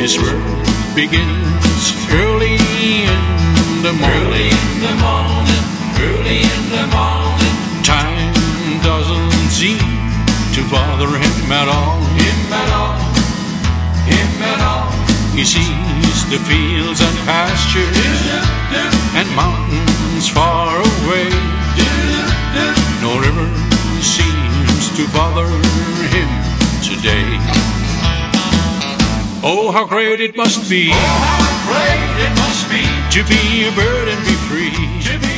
His work begins early in the morning. Early in the morning. Time doesn't seem to bother him at all. He sees the fields and pastures and mountains far away. No river seems to bother him today. Oh, how great it must be, to be a bird and be free.